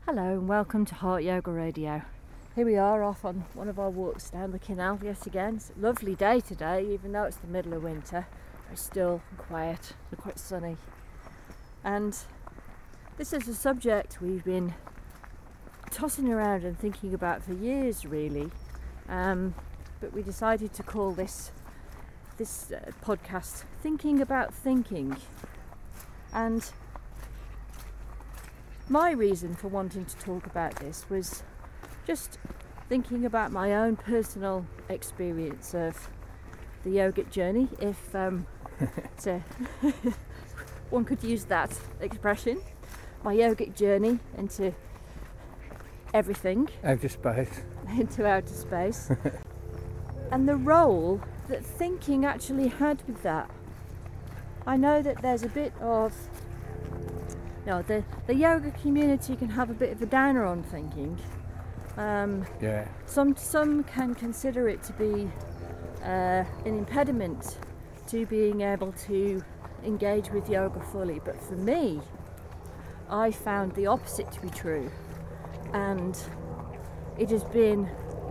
Hello and welcome to Heart Yoga Radio. Here we are off on one of our walks down the canal yet again. It's a lovely day today, even though it's the middle of winter. It's still quiet and quite sunny. And this is a subject we've been tossing around and thinking about for years really. But we decided to call this podcast Thinking About Thinking. And my reason for wanting to talk about this was just thinking about my own personal experience of the yogic journey, if one could use that expression, my yogic journey into everything. Outer space. Into outer space. And the role that thinking actually had with that. I know that there's a bit of the yoga community can have a bit of a downer on thinking. Some can consider it to be an impediment to being able to engage with yoga fully. But for me, I found the opposite to be true. And it has been,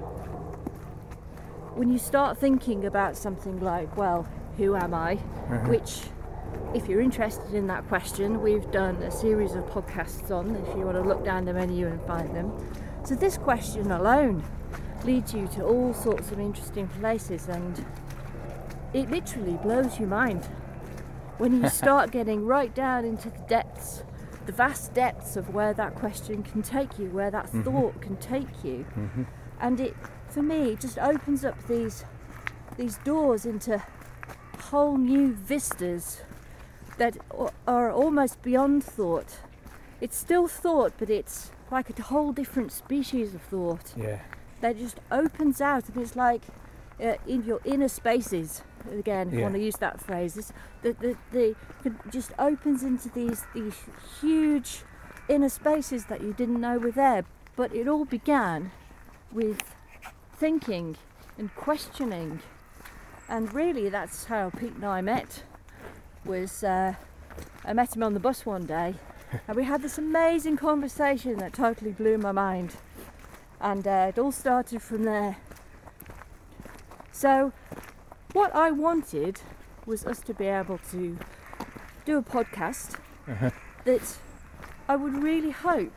when you start thinking about something like, well, who am I? Which, if you're interested in that question, we've done a series of podcasts on, if you want to look down the menu and find them. So this question alone leads you to all sorts of interesting places, and it literally blows your mind when you start getting right down into the depths, the vast depths of where that question can take you, where that thought can take you. And it, for me, it just opens up these doors into whole new vistas that are almost beyond thought. It's still thought, but it's like a whole different species of thought. Yeah. That just opens out, and it's like in your inner spaces. Again, if you want to use that phrase, it just opens into these huge inner spaces that you didn't know were there. But it all began with thinking and questioning, and really that's how Pete and I met. I met him on the bus one day, and we had this amazing conversation that totally blew my mind, and it all started from there. So what I wanted was us to be able to do a podcast that I would really hope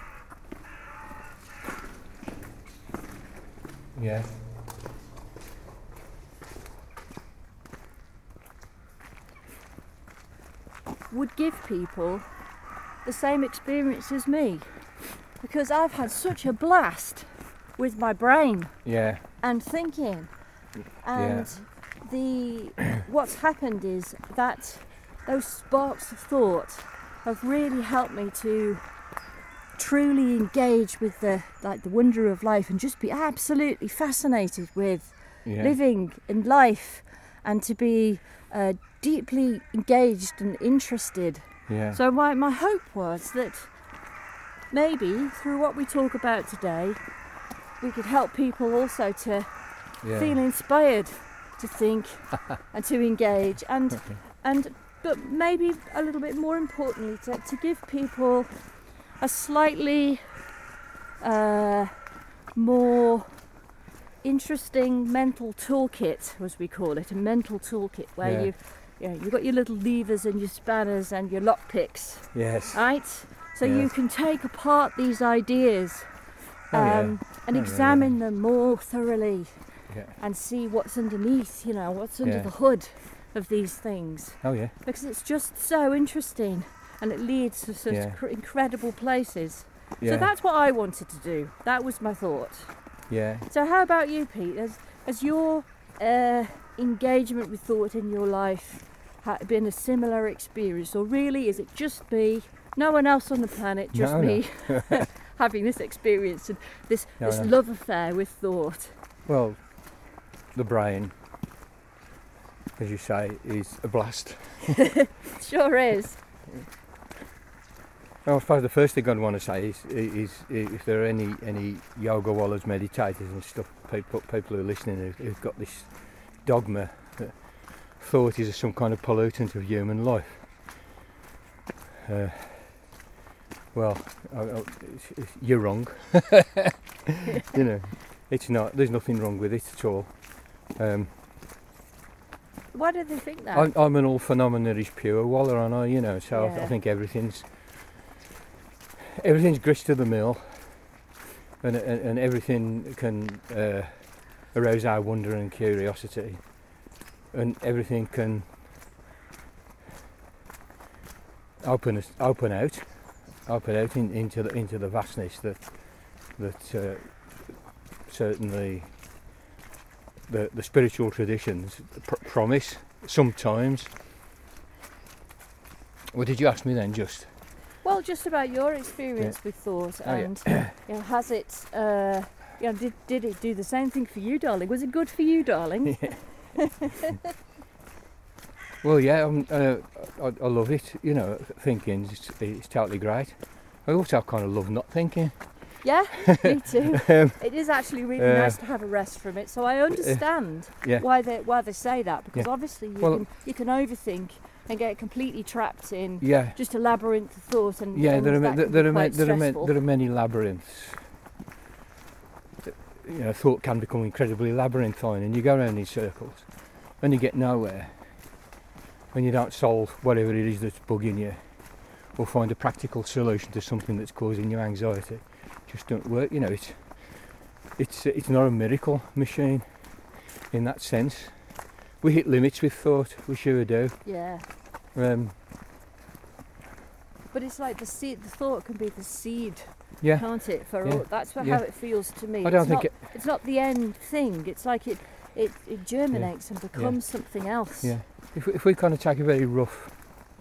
would give people the same experience as me, because I've had such a blast with my brain and thinking, and what's happened is that those sparks of thought have really helped me to truly engage with the wonder of life and just be absolutely fascinated with living and life, and to be deeply engaged and interested. So my hope was that maybe through what we talk about today, we could help people also to feel inspired to think and to engage, but maybe a little bit more importantly to give people a slightly more interesting mental toolkit, as we call it, a mental toolkit where you've got your little levers and your spanners and your lockpicks. Yes. Right? So you can take apart these ideas and examine them more thoroughly and see what's underneath, what's under the hood of these things. Because it's just so interesting, and it leads to such incredible places. So that's what I wanted to do. That was my thought. So how about you, Pete? Has your engagement with thought in your life been a similar experience, or really is it just me, no one else on the planet, just me having this experience and this love affair with thought? Well, the brain, as you say, is a blast. Sure is. Well, I suppose the first thing I'd want to say is if there are any yoga wallahs, meditators and stuff, people who are listening who've got this dogma that thought is some kind of pollutant of human life. Well, you're wrong. You know, it's not. There's nothing wrong with it at all. Why do they think that? I'm an all phenomena is pure waller, aren't I? You know, so Yeah. I think everything's grist to the mill, and everything can arouse our wonder and curiosity, and everything can open out into the vastness that certainly the spiritual traditions promise sometimes. What did you ask me then? Just just about your experience with thought, and has it? Did it do the same thing for you, darling? Was it good for you, darling? Well, yeah, I love it. You know, thinking it's totally great. I also kind of love not thinking. Yeah, me too. It is actually really nice to have a rest from it. So I understand why they say that, because obviously you can overthink and get completely trapped in just a labyrinth of thought, and there are many labyrinths. You know, thought can become incredibly labyrinthine, and you go around in circles, and you get nowhere. When you don't solve whatever it is that's bugging you, or find a practical solution to something that's causing you anxiety, just don't work. You know, it's not a miracle machine in that sense. We hit limits with thought, we sure do. Yeah. But it's like the thought can be the seed, can't it? That's how it feels to me. It's not the end thing. It's like it germinates and becomes something else. Yeah. If we kind of take a very rough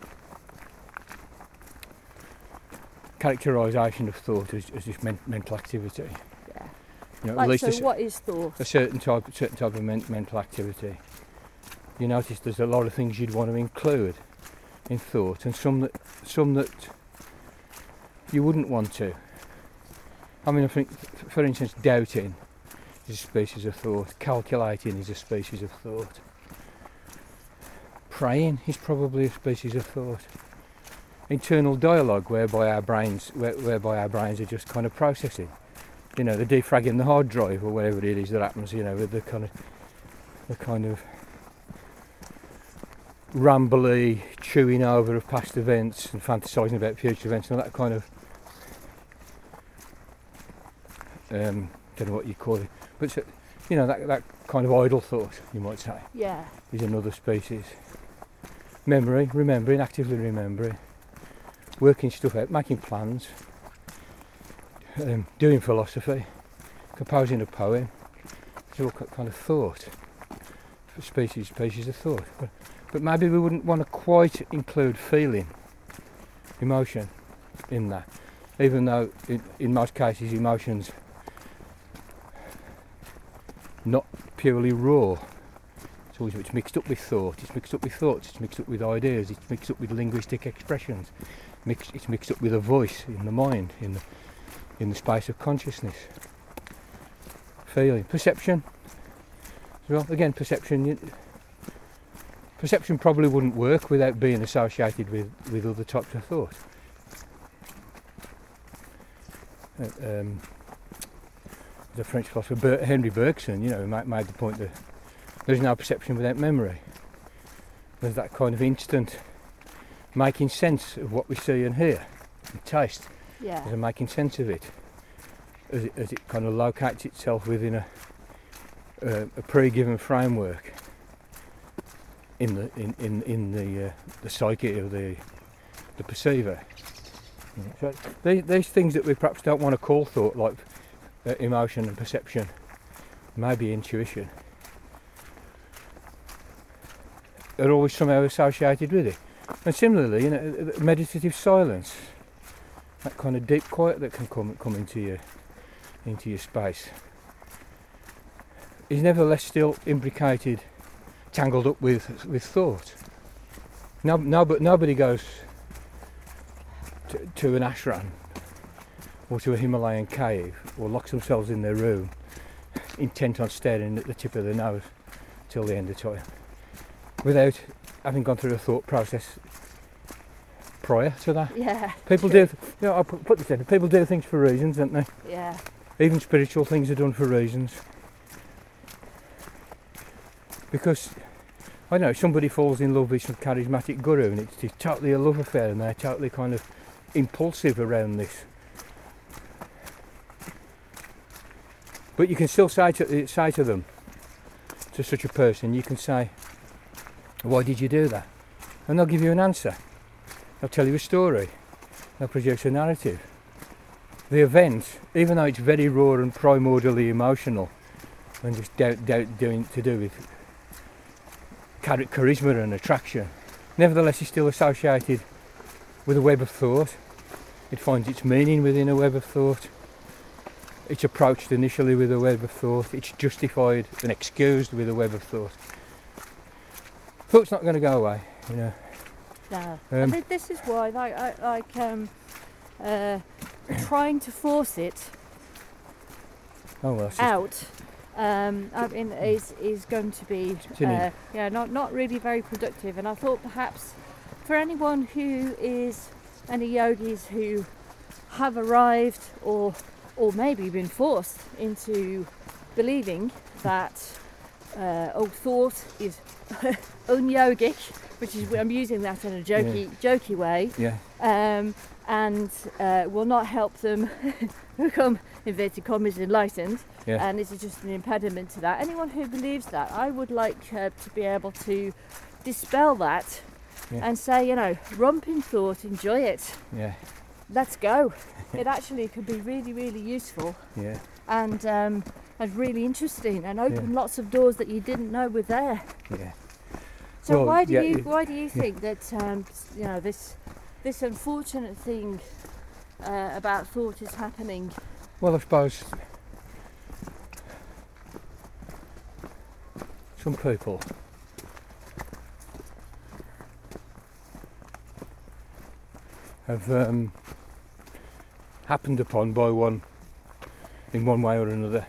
characterisation of thought as just mental activity. Yeah. You know, what is thought? A certain type of mental activity. You notice there's a lot of things you'd want to include in thought, and some that you wouldn't want to. I mean, I think, for instance, doubting is a species of thought. Calculating is a species of thought. Praying is probably a species of thought. Internal dialogue, whereby our brains are just kind of processing. You know, they're defragging the hard drive or whatever it is that happens. You know, with the kind of rambly chewing over of past events and fantasising about future events and all that kind of don't know what you call it, but you know, that kind of idle thought, you might say, is another species. Memory, remembering, actively remembering, working stuff out, making plans, doing philosophy, composing a poem. It's all kind of thought, species of thought. But maybe we wouldn't want to quite include feeling, emotion in that, even though in most cases emotion's not purely raw. It's mixed up with thought, it's mixed up with thoughts, it's mixed up with ideas, it's mixed up with linguistic expressions, it's mixed up with a voice in the mind, in the space of consciousness. Feeling, perception. Well, again, perception probably wouldn't work without being associated with other types of thought. The French philosopher Henry Bergson, you know, made the point that there's no perception without memory. There's that kind of instant making sense of what we see and hear and taste. Yeah. There's a making sense of it as it kind of locates itself within a pre-given framework in the psyche of the perceiver. So these things that we perhaps don't want to call thought, like emotion and perception, maybe intuition, are always somehow associated with it. And similarly, you know, meditative silence, that kind of deep quiet that can come into your space, is nevertheless still imbricated, tangled up with thought. Nobody goes to an ashram or to a Himalayan cave or locks themselves in their room intent on staring at the tip of their nose till the end of time, without having gone through a thought process prior to that. Yeah. People do, I'll put this in, people do things for reasons, don't they? Yeah. Even spiritual things are done for reasons. Because, I know, somebody falls in love with some charismatic guru and it's totally a love affair and they're totally kind of impulsive around this. But you can still say to them, to such a person, you can say, why did you do that? And they'll give you an answer. They'll tell you a story. They'll produce a narrative. The event, even though it's very raw and primordially emotional, and just doing to do with charisma and attraction, nevertheless it's still associated with a web of thought. It finds its meaning within a web of thought. It's approached initially with a web of thought. It's justified and excused with a web of thought. Thought's not going to go away, you know. No. And this is why, trying to force it out, I mean, is going to be, not really very productive. And I thought perhaps for anyone who is any yogis who have arrived or maybe been forced into believing that thought is un-yogic, which is, I'm using that in a jokey way, and will not help them become, inverted commas, enlightened, and this is just an impediment to that. Anyone who believes that, I would like to be able to dispel that and say, you know, romp in thought, enjoy it. Let's go. It actually could be really, really useful. And really interesting, and open lots of doors that you didn't know were there. So why do you think that this unfortunate thing about thought is happening? Well, I suppose some people have happened upon by one in one way or another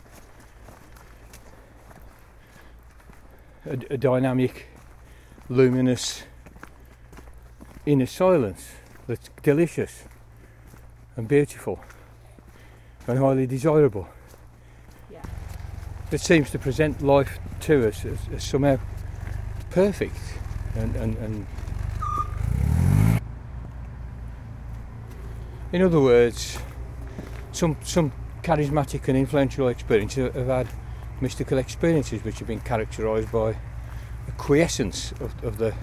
a dynamic, luminous inner silence that's delicious and beautiful and highly desirable. That seems to present life to us as somehow perfect and in other words, some charismatic and influential experiences have had mystical experiences which have been characterised by a quiescence of the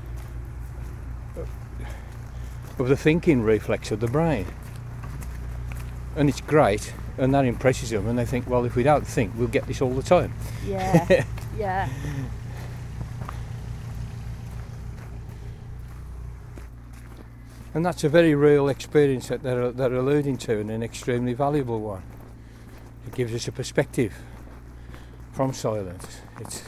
thinking reflex of the brain, and it's great, and that impresses them, and they think, well, if we don't think, we'll get this all the time. And that's a very real experience that they're alluding to, and an extremely valuable one. It gives us a perspective from silence. It's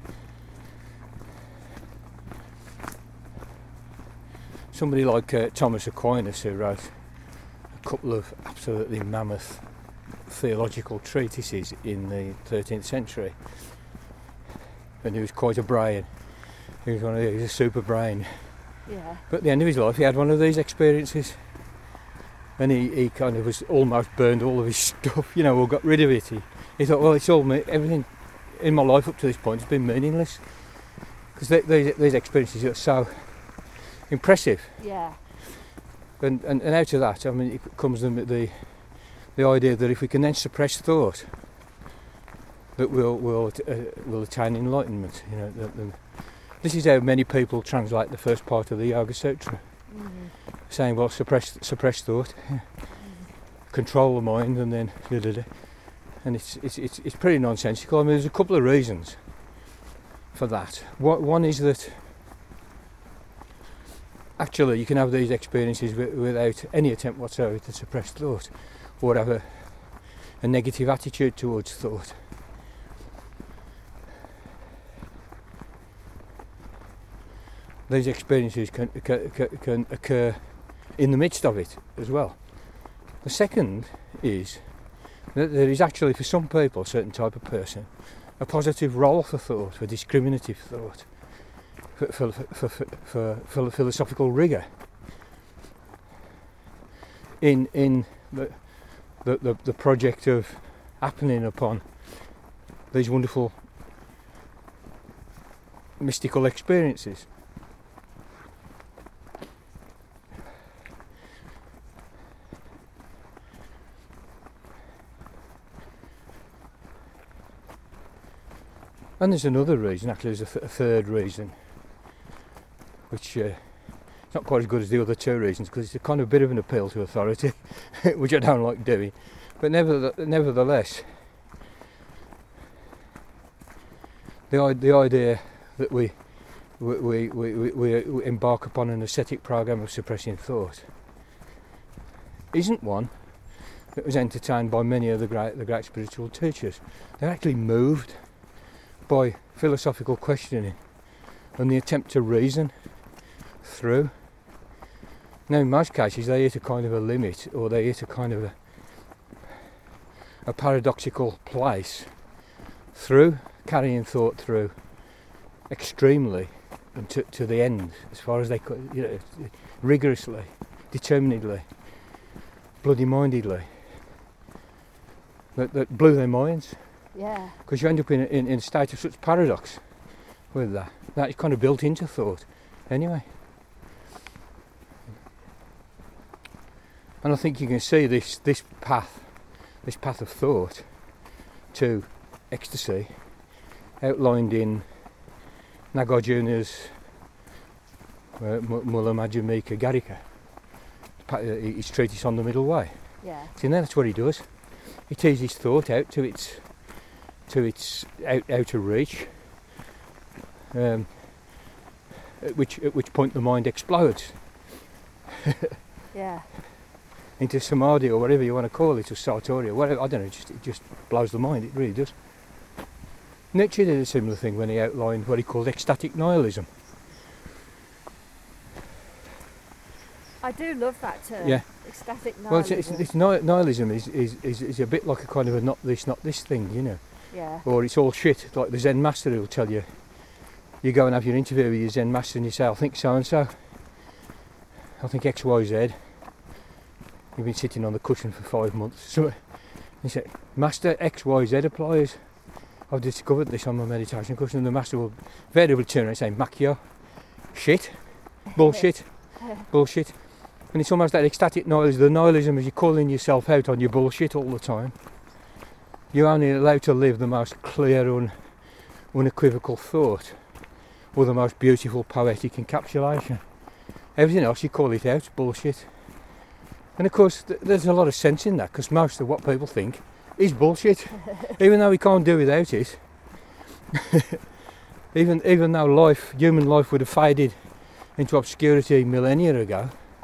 somebody like Thomas Aquinas, who wrote a couple of absolutely mammoth theological treatises in the 13th century, and he was quite a brain. He was a super brain. But at the end of his life he had one of these experiences, and he kind of was almost burned all of his stuff, you know, or got rid of it. He thought, well, it's all everything in my life up to this point has been meaningless, because these experiences are so impressive. And out of that, I mean, it comes the idea that if we can then suppress thought, that we'll attain enlightenment. You know, this is how many people translate the first part of the Yoga Sutra, saying, well, suppress thought, control the mind, and then and it's pretty nonsensical. I mean, there's a couple of reasons for that. One is that actually you can have these experiences without any attempt whatsoever to suppress thought or have a negative attitude towards thought. These experiences can occur in the midst of it as well. The second is that there is actually, for some people, a certain type of person, a positive role for thought, for discriminative thought, for philosophical rigour, in the project of happening upon these wonderful mystical experiences. And there's another reason, actually there's a third reason, which is not quite as good as the other two reasons, because it's a kind of bit of an appeal to authority, which I don't like doing. But nevertheless, the idea that we embark upon an ascetic program of suppressing thought isn't one that was entertained by many of the great spiritual teachers. They're actually moved by philosophical questioning and the attempt to reason through. Now in most cases they hit a kind of a limit, or they hit a kind of a paradoxical place through carrying thought through extremely and to the end, as far as they could, rigorously, determinedly, bloody-mindedly, that blew their minds. Yeah. Because you end up in a state of such paradox with that. That is kind of built into thought anyway. And I think you can see this path of thought to ecstasy outlined in Nagarjuna's Mula Madhyamika Garika, his treatise on the middle way. Yeah. See, now that's what he does. He teases thought out to its outer reach, at which point the mind explodes. Yeah. Into samadhi, or whatever you want to call it, or satori, or whatever. I don't know. It just blows the mind. It really does. Nietzsche did a similar thing when he outlined what he called ecstatic nihilism. I do love that term. Yeah. Ecstatic nihilism. Well, nihilism is a bit like a kind of a not this thing, you know. Yeah. Or it's all shit, like the Zen master who'll tell you. You go and have your interview with your Zen master and you say, I think so and so. I think X, Y, Z. You've been sitting on the cushion for 5 months. So he said, Master, X, Y, Z applies. I've discovered this on my meditation cushion, and the master will invariably turn around and say, Makyo, shit, bullshit, bullshit. And it's almost that ecstatic nihilism. The nihilism is you're calling yourself out on your bullshit all the time. You're only allowed to live the most clear, unequivocal thought, or the most beautiful poetic encapsulation. Everything else, you call it out, bullshit. And of course, there's a lot of sense in that, because most of what people think is bullshit, even though we can't do without it. even though human life would have faded into obscurity millennia ago,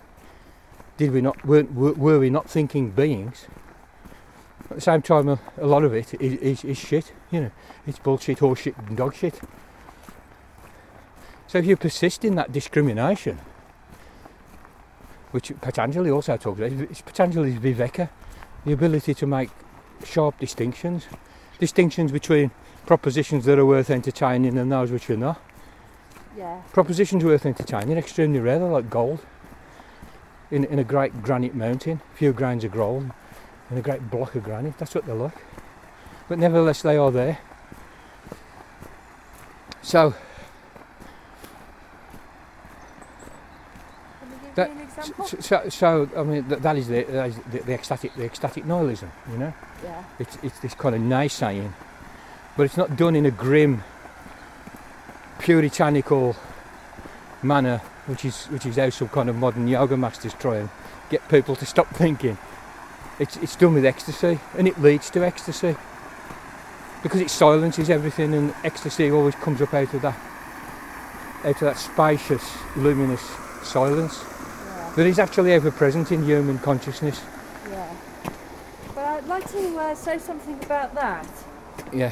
were we not thinking beings? At the same time, a lot of it is shit. You know, it's bullshit, horseshit, and dog shit. So if you persist in that discrimination, which Patanjali also talks about, it's Patanjali's Viveka, the ability to make sharp distinctions between propositions that are worth entertaining and those which are not. Yeah. Propositions worth entertaining are extremely rare. They're like gold in a great granite mountain, a few grains of gold in a great block of granite. That's what they're like. But nevertheless, they are there. So Can you give me an example? So I mean that is the ecstatic nihilism, you know. Yeah. It's this kind of naysaying, but it's not done in a grim, puritanical manner, which is how some kind of modern yoga masters try and get people to stop thinking. It's done with ecstasy, and it leads to ecstasy, because it silences everything, and ecstasy always comes up out of that spacious, luminous silence. That is actually ever present in human consciousness. Yeah. But I'd like to say something about that. Yeah.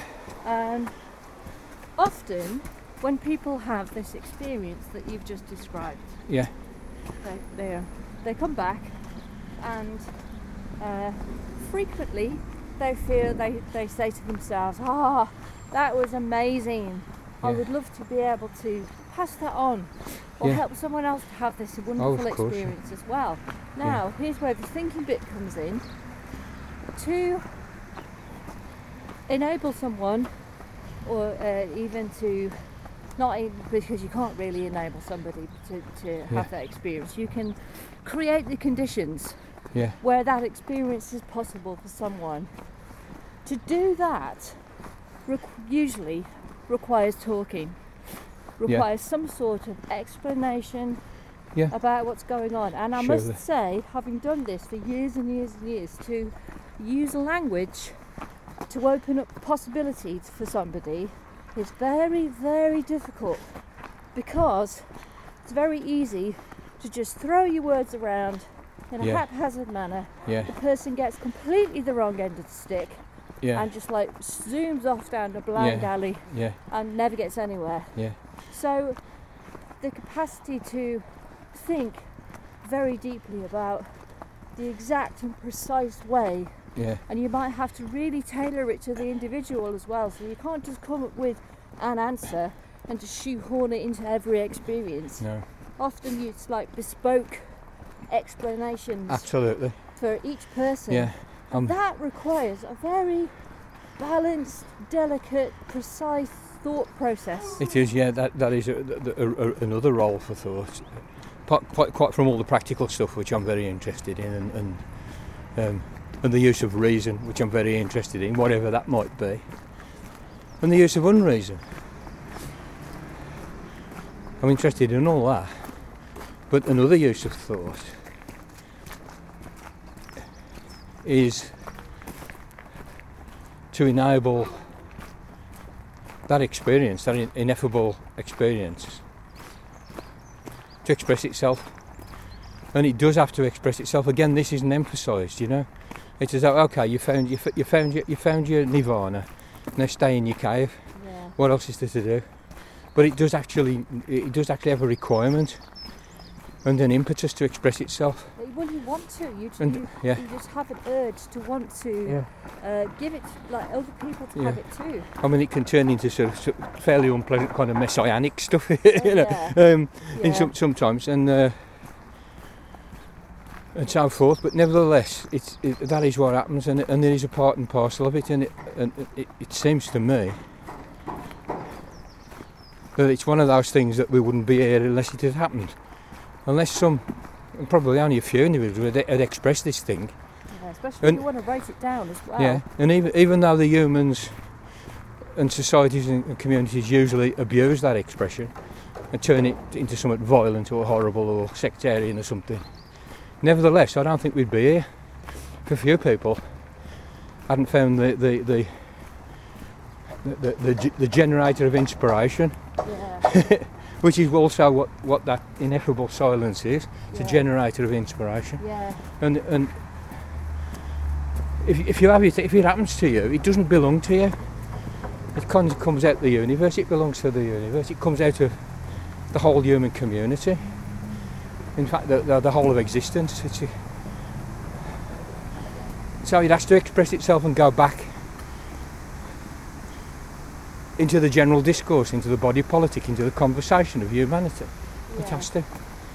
Often, when people have this experience that you've just described, yeah, they come back, and frequently they say to themselves, that was amazing. Yeah. I would love to be able to pass that on or help someone else to have this wonderful experience as well. Now, here's where the thinking bit comes in. To enable someone, or even to, not even, because you can't really enable somebody to have that experience, you can create the conditions where that experience is possible for someone. To do that usually requires talking, requires some sort of explanation about what's going on. And I must say, having done this for years and years and years, to use language to open up possibilities for somebody is very, very difficult, because it's very easy to just throw your words around in a haphazard manner. The person gets completely the wrong end of the stick and just like zooms off down a blind alley and never gets anywhere. So the capacity to think very deeply about the exact and precise way, and you might have to really tailor it to the individual as well, so you can't just come up with an answer and just shoehorn it into every experience. Often it's like bespoke explanations for each person, and that requires a very balanced, delicate, precise thought process. It is, that is another role for thought, quite from all the practical stuff which I'm very interested in, and the use of reason, which I'm very interested in, whatever that might be, and the use of unreason. I'm interested in all that. But another use of thought is to enable that experience, that ineffable experience, to express itself. And it does have to express itself. Again, this isn't emphasised, you know. It's as though, okay, you found your nirvana. Now stay in your cave. What else is there to do? But it does actually have a requirement and an impetus to express itself. Well, you want to. You just have an urge to want to give it, like other people to have it too. I mean, it can turn into sort of fairly unpleasant kind of messianic stuff, you know, sometimes, and so forth. But nevertheless, that is what happens, and there is a part and parcel of it, and it seems to me that it's one of those things that we wouldn't be here unless it had happened. Unless probably only a few individuals had expressed this thing. Especially if you want to write it down as well. And even though the humans and societies and communities usually abuse that expression and turn it into something violent or horrible or sectarian or something, nevertheless, I don't think we'd be here if a few people hadn't found the generator of inspiration. Which is also what that ineffable silence is. It's a generator of inspiration. And if it happens to you, it doesn't belong to you. It comes out of the universe. It belongs to the universe. It comes out of the whole human community. In fact, the whole of existence. So it has to express itself and go back into the general discourse, into the body politic, into the conversation of humanity. It has to.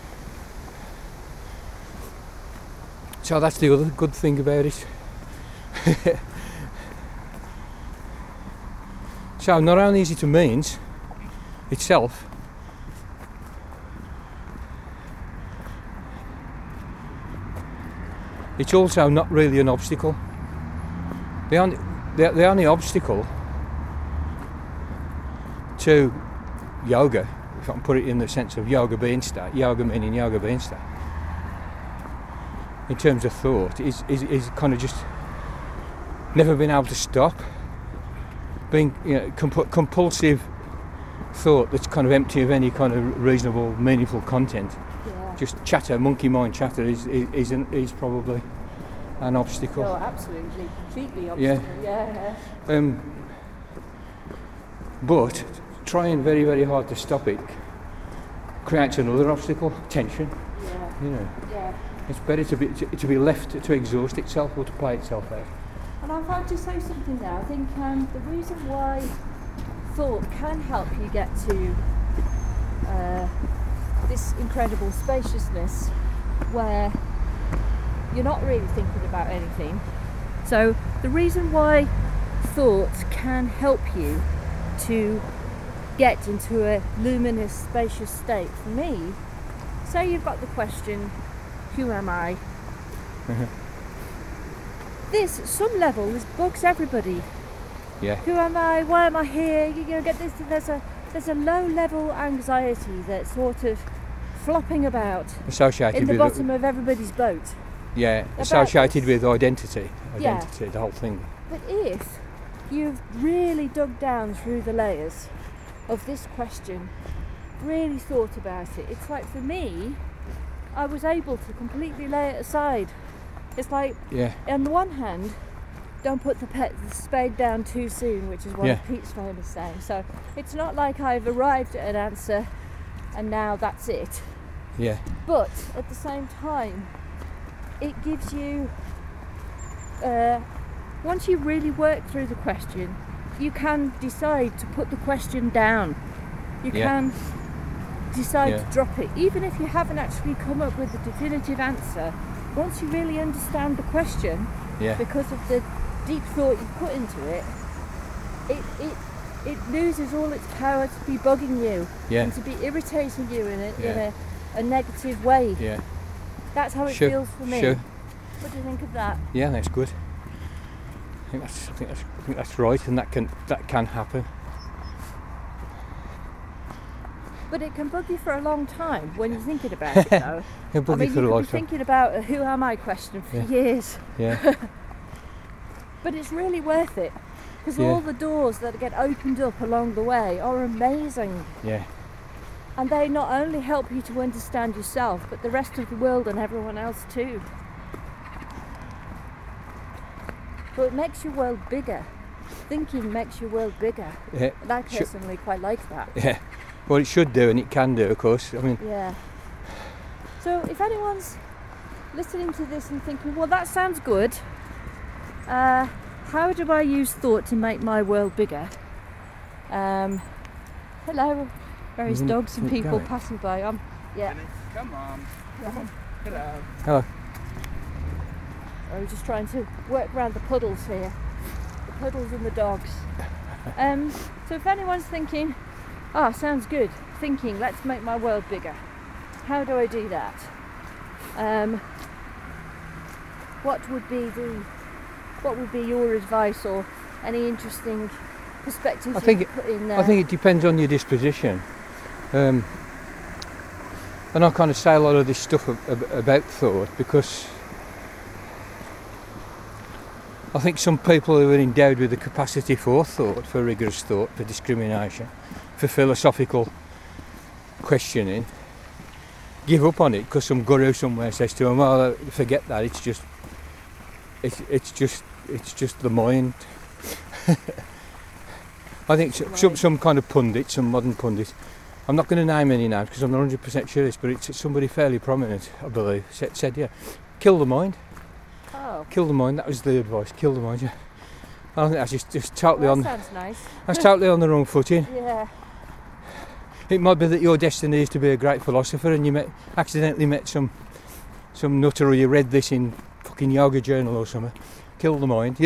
So that's the other good thing about it. So not only is it a means itself, it's also not really an obstacle. The only obstacle to yoga, if I can put it in the sense of yoga being state, yoga meaning yoga being state, in terms of thought, is kind of just never been able to stop being, you know, compulsive thought that's kind of empty of any kind of reasonable, meaningful content. Just chatter, monkey mind chatter is probably an obstacle. Oh, absolutely, completely obstacle. But trying very, very hard to stop it creates another obstacle, tension. You know, it's better to be left to exhaust itself or to play itself out. And I'd like to say something there. I think the reason why thought can help you get to this incredible spaciousness where you're not really thinking about anything. So the reason why thoughts can help you to get into a luminous, spacious state, for me, say you've got the question, who am I? This, at some level, this bugs everybody. Yeah. Who am I? Why am I here? You get this. There's a low-level anxiety that's sort of flopping about associated in the with bottom of everybody's boat. Yeah, associated with identity, the whole thing. But if you've really dug down through the layers of this question, really thought about it, it's like, for me, I was able to completely lay it aside. It's like, on the one hand, don't put the spade down too soon, which is one of Pete's famous sayings. So it's not like I've arrived at an answer and now that's it. Yeah. But at the same time, it gives you, once you really work through the question, you can decide to put the question down. You can decide to drop it. Even if you haven't actually come up with a definitive answer, once you really understand the question, because of the deep thought you put into it, it loses all its power to be bugging you and to be irritating you in a negative way. Yeah. That's how it feels for me. Sure. What do you think of that? Yeah, that's good. I think that's right, and that can happen. But it can bug you for a long time when you're thinking about it, though. You could be thinking about a who am I question for years. Yeah. But it's really worth it, because all the doors that get opened up along the way are amazing. Yeah. And they not only help you to understand yourself, but the rest of the world and everyone else too. So it makes your world bigger. Thinking makes your world bigger. Yeah. And I personally quite like that. Yeah. Well, it should do, and it can do, of course. I mean. Yeah. So if anyone's listening to this and thinking, well, that sounds good. How do I use thought to make my world bigger? Hello, various dogs and people passing by. Come on. Hello. Hello. I was just trying to work around the puddles here. The puddles and the dogs. So if anyone's thinking, sounds good, thinking, let's make my world bigger. How do I do that? What would be your advice, or any interesting perspectives you could put in there? I think it depends on your disposition. And I kind of say a lot of this stuff about thought because I think some people who are endowed with the capacity for thought, for rigorous thought, for discrimination, for philosophical questioning, give up on it because some guru somewhere says to them, "Well, forget that. It's just the mind." I think some kind of pundit, some modern pundit, I'm not going to name any names because I'm not 100% sure this, but it's somebody fairly prominent, I believe, said, kill the mind. Oh. Kill the mind, that was the advice, kill the mind, I think that's just totally that sounds nice. That's totally on the wrong footing. Yeah. It might be that your destiny is to be a great philosopher and you accidentally met some nutter, or you read this in fucking Yoga Journal or something. Kill the mind,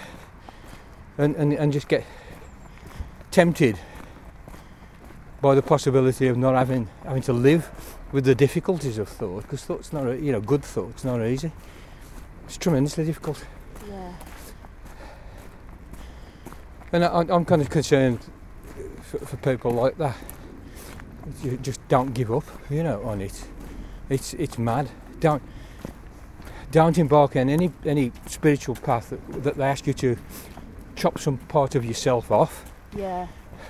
and just get tempted by the possibility of not having to live with the difficulties of thought, because thought's not, good thought's not easy. It's tremendously difficult. Yeah. And I'm kind of concerned for people like that. You just don't give up, on it. It's mad. Don't embark on any spiritual path that they ask you to chop some part of yourself off. Yeah.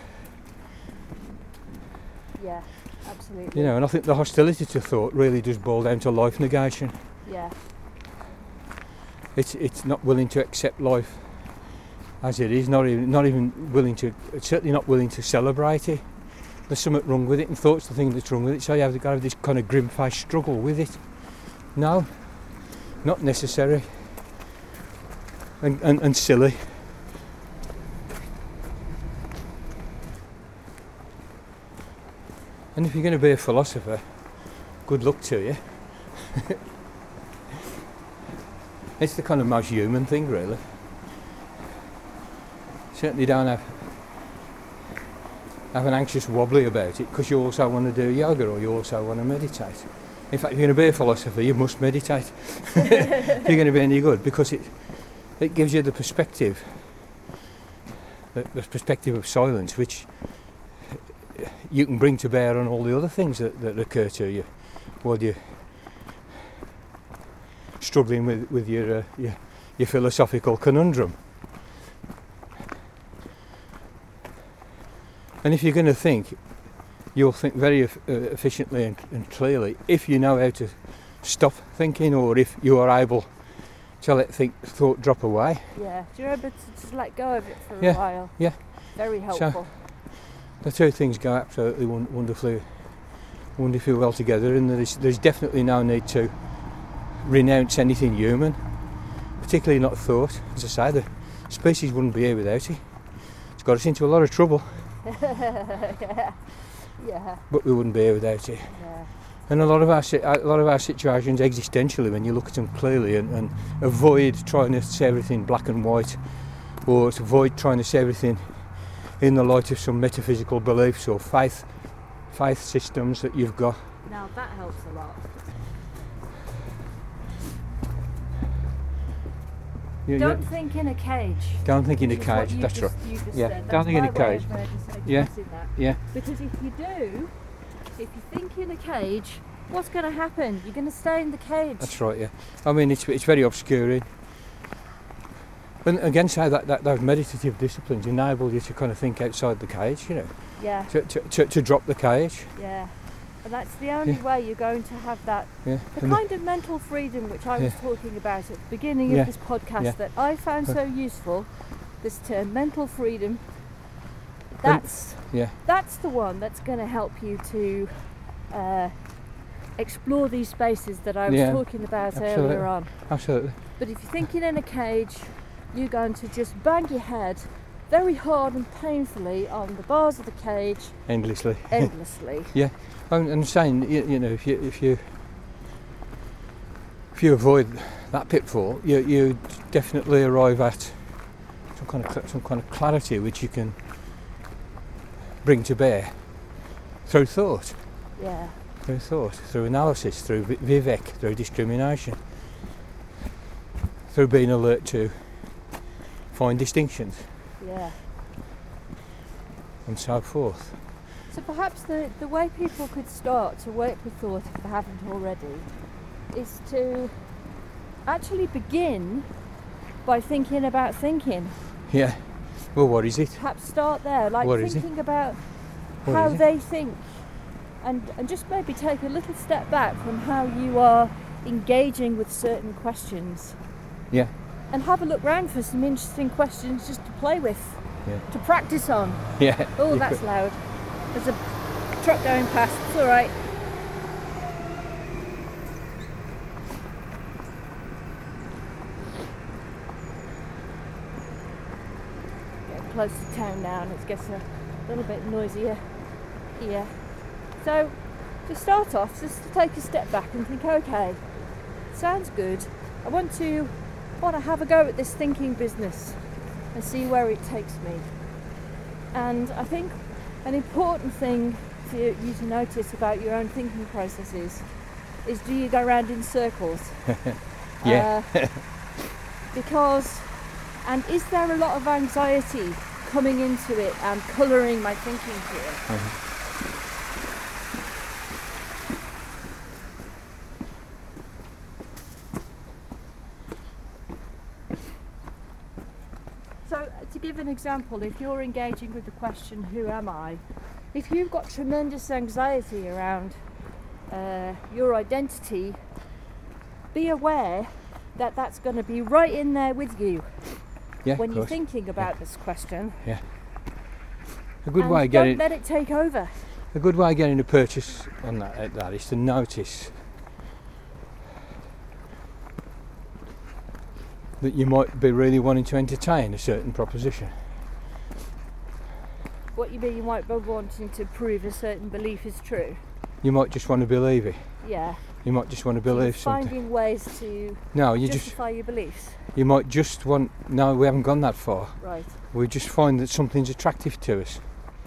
Yeah, absolutely. And I think the hostility to thought really does boil down to life negation. Yeah. It's not willing to accept life as it is, not even willing to, it's certainly not willing to celebrate it. There's something wrong with it, and thought's the thing that's wrong with it, so you have to have this kind of grim-faced struggle with it. No, not necessary, and silly. And if you're going to be a philosopher, good luck to you. It's the kind of most human thing, really. Certainly don't have an anxious wobbly about it because you also want to do yoga or you also want to meditate. In fact, if you're going to be a philosopher, you must meditate if you're going to be any good, because it gives you the perspective of silence, which you can bring to bear on all the other things that occur to you while you're struggling with your philosophical conundrum. And if you're going to think, you'll think very efficiently and clearly if you know how to stop thinking, or if you are able to let thought drop away. Yeah, do you remember to just let go of it for a while? Yeah. Very helpful. So, the two things go absolutely wonderfully well together, and there's definitely no need to renounce anything human, particularly not thought. As I say, the species wouldn't be here without it. It's got us into a lot of trouble. Yeah. But we wouldn't be here without it. Yeah. And a lot of our situations existentially, when you look at them clearly, and avoid trying to see everything black and white, or avoid trying to see everything in the light of some metaphysical beliefs or faith systems that you've got. Now that helps a lot. Don't think in a cage. Don't think in a cage. That's right. Yeah. Don't think in a cage. Yeah. Yeah. Because if you think in a cage, what's going to happen? You're going to stay in the cage. That's right. Yeah. I mean, it's very obscuring. And again, say that those meditative disciplines enable you to kind of think outside the cage. You know. Yeah. To drop the cage. Yeah. And that's the only way you're going to have that, the kind of mental freedom which I was talking about at the beginning of this podcast that I found so useful, this term, mental freedom. That's the one that's going to help you to explore these spaces that I was talking about earlier on. Absolutely. But if you're thinking in a cage, you're going to just bang your head very hard and painfully on the bars of the cage. Endlessly. Yeah. I'm saying, you know, if you avoid that pitfall, you definitely arrive at some kind of clarity which you can bring to bear through thought. Yeah. Through thought, through analysis, through vivek, through discrimination, through being alert to find distinctions. Yeah. And so forth. So perhaps the way people could start to work with thought, if they haven't already, is to actually begin by thinking about thinking. Yeah. Well, what is it? Perhaps start there, like thinking about how they think, and just maybe take a little step back from how you are engaging with certain questions. Yeah. And have a look round for some interesting questions just to play with, to practice on. Yeah. Oh, that's loud. There's a truck going past, it's alright. Getting close to town now and it gets a little bit noisier here. So, to start off, just to take a step back and think, okay, sounds good. I want to have a go at this thinking business and see where it takes me. And I think an important thing for you to notice about your own thinking processes is, do you go around in circles? Yeah. And is there a lot of anxiety coming into it and colouring my thinking here? Mm-hmm. To give an example, if you're engaging with the question, who am I? If you've got tremendous anxiety around your identity, be aware that that's going to be right in there with you when you're thinking about this question. Yeah. A good way of getting. Don't let it take over. A good way of getting a purchase on that is to notice that you might be really wanting to entertain a certain proposition. What you mean, you might be wanting to prove a certain belief is true? You might just want to believe it. Yeah. You might just want to believe something. Finding ways to justify your beliefs. You might just want... No, we haven't gone that far. Right. We just find that something's attractive to us.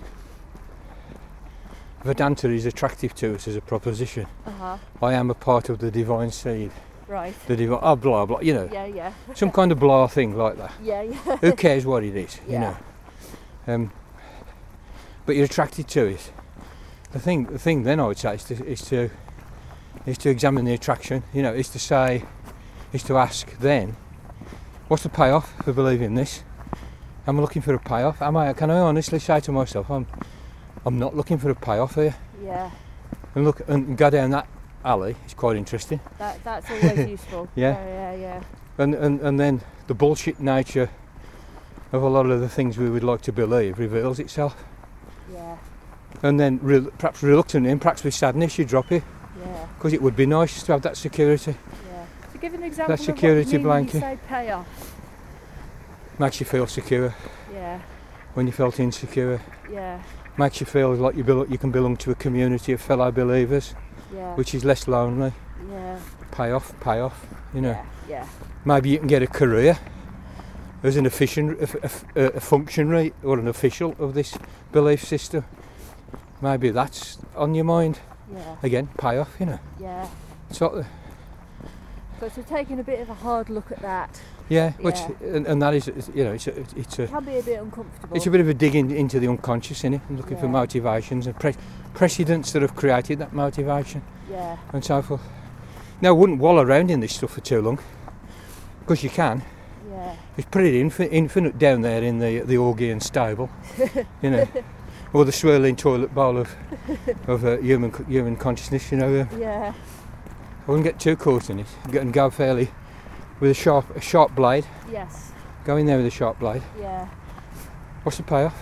Vedanta is attractive to us as a proposition. I am a part of the divine seed. Right. The divine... Oh, blah, blah, you know. Yeah. Some kind of blah thing like that. Yeah. Who cares what it is, you know. But you're attracted to it. The thing then I would say is to examine the attraction, you know, is to ask then, what's the payoff for believing this? Am I looking for a payoff? Can I honestly say to myself, I'm not looking for a payoff here? Yeah. And look and go down that alley, it's quite interesting. That's always useful. Yeah. And then the bullshit nature of a lot of the things we would like to believe reveals itself. Yeah. And then perhaps reluctantly and perhaps with sadness you drop it. Yeah. Because it would be nice to have that security. Yeah. To give an example that security of what you mean blanket. when you say payoff. Makes you feel secure. Yeah. When you felt insecure. Yeah. Makes you feel like you can belong to a community of fellow believers. Yeah. Which is less lonely. Yeah. Payoff, you know. Yeah. Maybe you can get a career as an a functionary or an official of this belief system. Maybe that's on your mind. Yeah. Again, payoff, you know. Yeah. So taking a bit of a hard look at that. Yeah, which and that is, you know, it can be a bit uncomfortable. It's a bit of a dig into the unconscious, innit, and looking for motivations and precedents that have created that motivation. Yeah. And so forth. Now, I wouldn't wallow around in this stuff for too long, because you can. Yeah. It's pretty infinite down there in the Augean stable, you know, or the swirling toilet bowl of human consciousness, you know. Yeah. I wouldn't get too caught in it and go fairly with a sharp blade. Yes. Go in there with a sharp blade. Yeah. What's the payoff?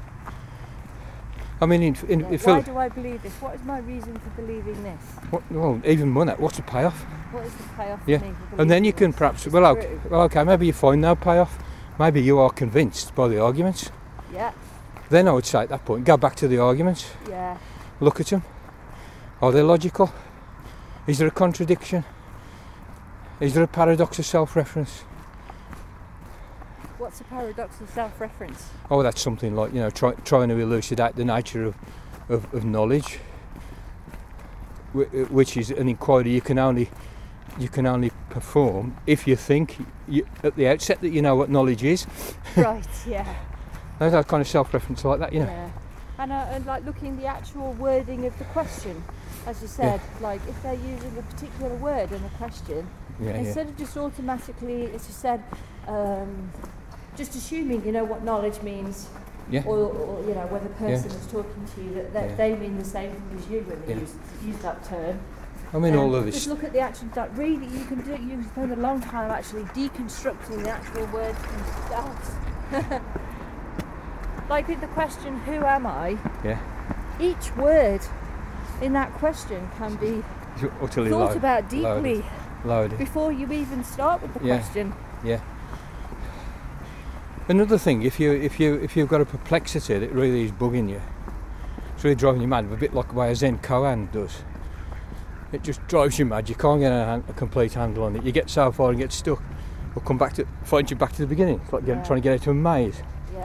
I mean, why do I believe this? What is my reason for believing this? Well, even more than that, what's the payoff? What is the payoff for me for and then you can perhaps, okay, maybe you find no payoff. Maybe you are convinced by the arguments. Yeah. Then I would say at that point, go back to the arguments. Yeah. Look at them. Are they logical? Is there a contradiction? Is there a paradox of self-reference? What's a paradox of self-reference? Oh, that's something like, you know, trying to elucidate the nature of knowledge, which is an inquiry you can only perform if you think at the outset that you know what knowledge is. Right. Yeah. There's that kind of self-reference like that, you know. Yeah. And like looking the actual wording of the question, as you said, like if they're using a particular word in a question, instead of just automatically, as you said, just assuming you know what knowledge means, or you know when the person is talking to you that they mean the same thing as you when they use that term. I mean, all of this. Just look at the actual. Really, you can do. You spend a long time actually deconstructing the actual words themselves. Like with the question, "Who am I?" Yeah. Each word in that question can be utterly thought about deeply loaded before you even start with the question. Yeah. Another thing, if you've got a perplexity that really is bugging you, it's really driving you mad, a bit like the way a Zen koan does. It just drives you mad. You can't get a complete handle on it. You get so far and get stuck. It'll find you back to the beginning. It's like trying to get out of a maze.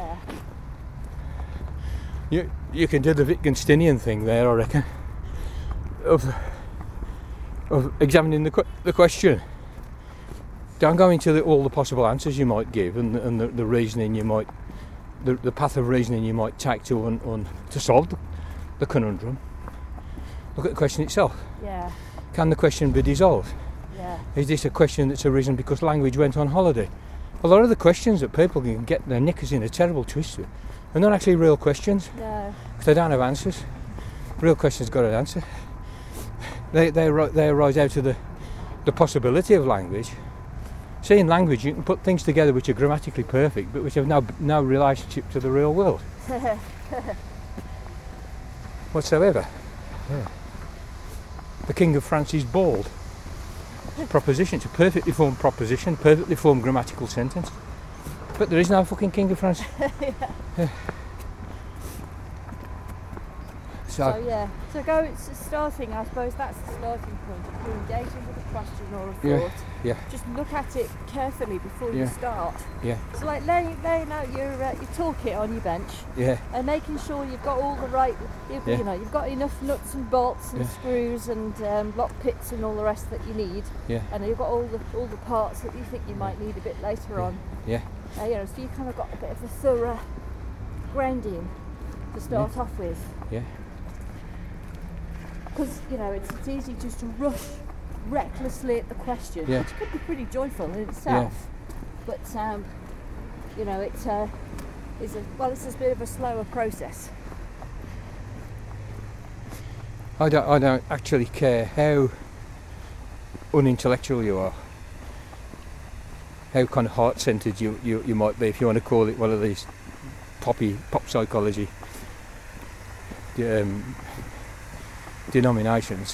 Yeah. You can do the Wittgensteinian thing there, I reckon, of examining the question. Don't go into all the possible answers you might give and the reasoning you might, the path of reasoning you might take to solve the conundrum. Look at the question itself. Yeah. Can the question be dissolved? Yeah. Is this a question that's arisen because language went on holiday? A lot of the questions that people can get their knickers in a terrible twist with are not actually real questions. No. Because they don't have answers. Real questions got an answer. They arise out of the possibility of language. See, in language you can put things together which are grammatically perfect but which have no relationship to the real world whatsoever. Yeah. The King of France is bald. It's a proposition. It's a perfectly formed proposition, perfectly formed grammatical sentence. But there is no fucking King of France. It's starting, I suppose that's the starting point. If you're engaging with a question or a thought, just look at it carefully before you start. Yeah. So like laying out your toolkit on your bench, and making sure you've got all the right, you know, you've got enough nuts and bolts and screws and lock pits and all the rest that you need. Yeah. And you've got all the parts that you think you might need a bit later on. Yeah. You know, so you've kind of got a bit of a thorough grounding to start off with. Yeah. Because, you know, it's easy just to rush recklessly at the question, which could be pretty joyful in itself. But, you know, it's a bit of a slower process. I don't actually care how unintellectual you are, how kind of heart-centered you might be, if you want to call it one of these pop psychology denominations.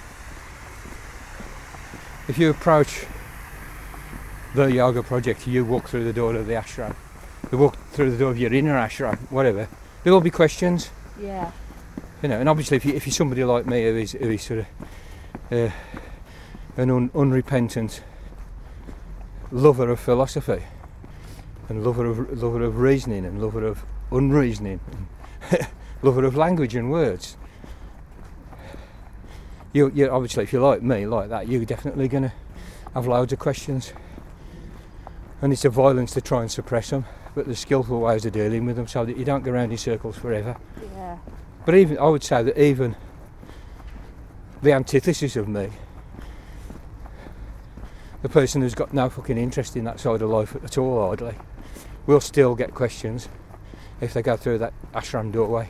If you approach the yoga project, you walk through the door of the ashram, you walk through the door of your inner ashram, whatever, there will be questions. Yeah. You know, and obviously if you're somebody like me who is sort of an unrepentant lover of philosophy and lover of reasoning and lover of unreasoning and lover of language and words, you obviously, if you're like me, like that, you're definitely going to have loads of questions, and it's a violence to try and suppress them, but there's skillful ways of dealing with them so that you don't go around in circles forever. Yeah. But even, I would say that even the antithesis of me, the person who's got no fucking interest in that side of life at all, hardly, will still get questions if they go through that ashram doorway.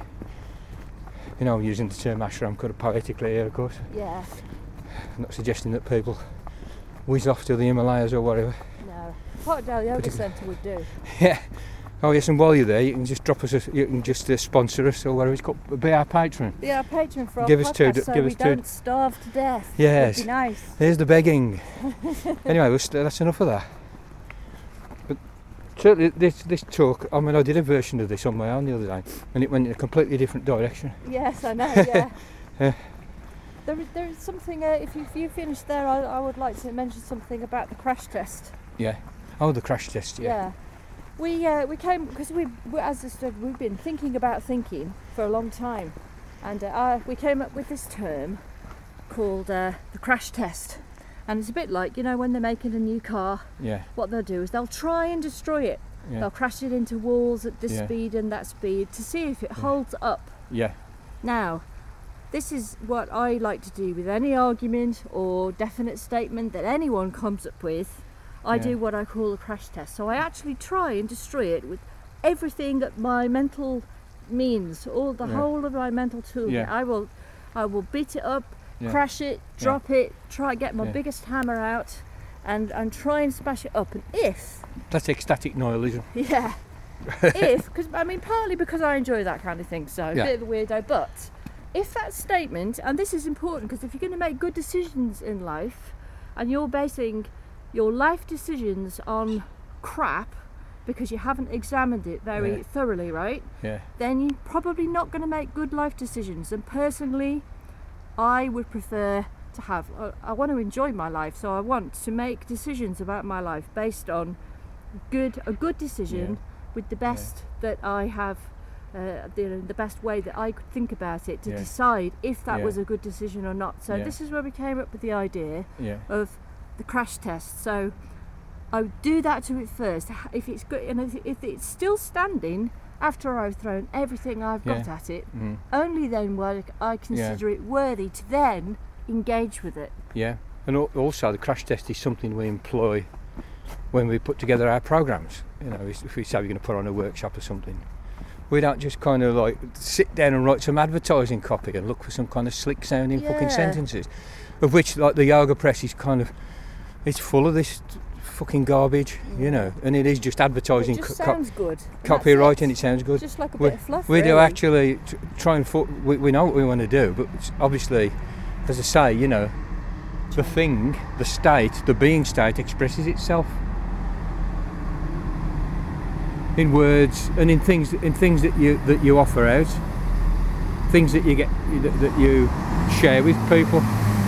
You know, I'm using the term ashram kind of poetically here, of course. Yeah. I'm not suggesting that people whiz off to the Himalayas or whatever. No. Potdale Yoga Centre would do. Yeah. Oh yes, and while you're there, you can just drop us, you can just sponsor us or whatever it's called. Be our patron. Be our patron for our give podcast, us two, so give we us don't two. starve to death. Yes. That'd be nice. Here's the begging. Anyway, that's enough of that. But certainly this talk, I mean, I did a version of this on my own the other day, and it went in a completely different direction. Yes, I know. Yeah. There is something. If you finish there, I would like to mention something about the crash test. Yeah. Oh, the crash test. Yeah. We came because as I said, we've been thinking about thinking for a long time, and we came up with this term called the crash test. And it's a bit like, you know, when they're making a new car, what they'll do is they'll try and destroy it. Yeah. They'll crash it into walls at this speed and that speed to see if it holds up. Yeah. Now, this is what I like to do with any argument or definite statement that anyone comes up with. I do what I call a crash test. So I actually try and destroy it with everything that my mental means, all the whole of my mental tool. Yeah. I will beat it up, crash it, drop it, try get my biggest hammer out, and try and smash it up. And if that's ecstatic nihilism. Yeah. Because I mean, partly because I enjoy that kind of thing, so a bit of a weirdo. But if that statement, and this is important, because if you're going to make good decisions in life, and you're basing your life decisions on crap because you haven't examined it very thoroughly, right? Yeah. Then you're probably not going to make good life decisions. And personally, I would prefer to have, I want to enjoy my life, so I want to make decisions about my life based on a good decision with the best that I have, the best way that I could think about it to decide if that was a good decision or not. So this is where we came up with the idea of the crash test. So I would do that to it first. If it's good, and if it's still standing after I've thrown everything I've got at it, only then will I consider it worthy to then engage with it. Yeah, and also the crash test is something we employ when we put together our programs. You know, if we say we're going to put on a workshop or something, we don't just kind of like sit down and write some advertising copy and look for some kind of slick sounding fucking sentences, of which like the yoga press is kind of, it's full of this fucking garbage, you know, and it is just advertising. It just sounds good. Copyright, and it sounds good. Just like a bit of fluff. We do actually try and we know what we want to do, but obviously, as I say, you know, the thing, the state, the being state expresses itself in words and in things that you offer out. things that you get that you share with people.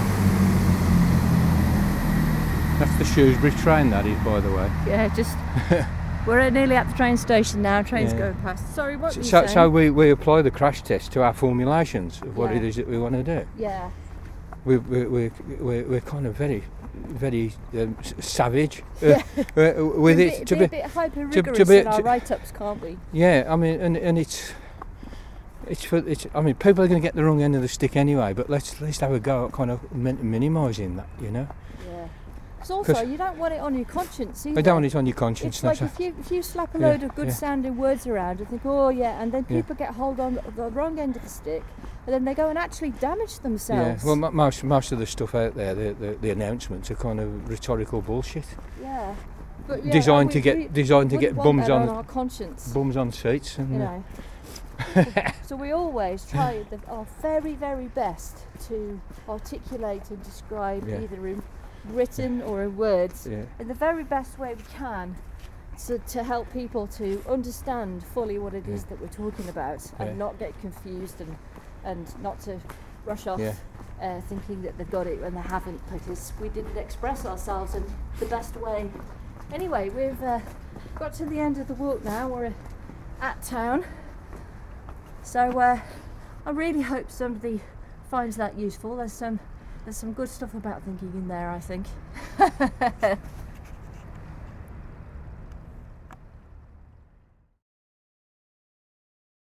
That's the Shrewsbury train, that is, by the way. Yeah, just we're nearly at the train station now. Train's going past. Sorry, what were you saying? So we apply the crash test to our formulations of what it is that we want to do. Yeah. We're kind of very savage with it. To be a bit hyper rigorous in our write-ups, can't we? Yeah, I mean, and it's. I mean, people are going to get the wrong end of the stick anyway. But let's have a go at kind of minimising that, you know. Yeah. Because also, you don't want it on your conscience either. I don't want it on your conscience. It's like if you slap a load of good-sounding words around and think, oh yeah, and then people get hold on the wrong end of the stick, and then they go and actually damage themselves. Yeah. Well, most of the stuff out there, the announcements are kind of rhetorical bullshit. Yeah. But designed to get bums on our conscience. Bums on seats, and you know. So we always try our very, very best to articulate and describe either in written or in words in the very best way we can, so to help people to understand fully what it is that we're talking about and not get confused and not to rush off thinking that they've got it when they haven't, because we didn't express ourselves in the best way. Anyway, we've got to the end of the walk now. We're at town. So I really hope somebody finds that useful. There's some good stuff about thinking in there, I think.